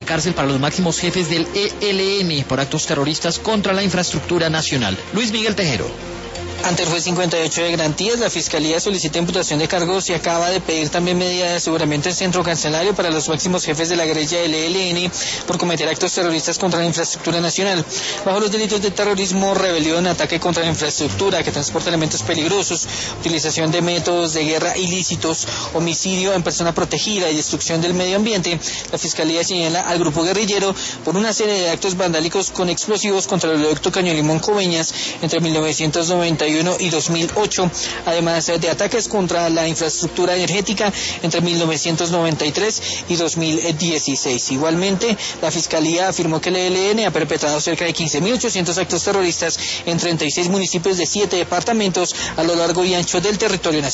cárcel para los máximos jefes del ELN por actos terroristas contra la infraestructura nacional. Luis Miguel Tejero. Ante el juez 58 de garantías, la Fiscalía solicita imputación de cargos y acaba de pedir también medida de aseguramiento en centro carcelario para los máximos jefes de la guerrilla del ELN por cometer actos terroristas contra la infraestructura nacional. Bajo los delitos de terrorismo, rebelión, ataque contra la infraestructura que transporta elementos peligrosos, utilización de métodos de guerra ilícitos, homicidio en persona protegida y destrucción del medio ambiente, la Fiscalía señala al grupo guerrillero por una serie de actos vandálicos con explosivos contra el oleoducto Caño Limón Coveñas entre 1991 y 2008, además de ataques contra la infraestructura energética entre 1993 y 2016. Igualmente, la Fiscalía afirmó que el ELN ha perpetrado cerca de 15.800 actos terroristas en 36 municipios de 7 departamentos a lo largo y ancho del territorio nacional.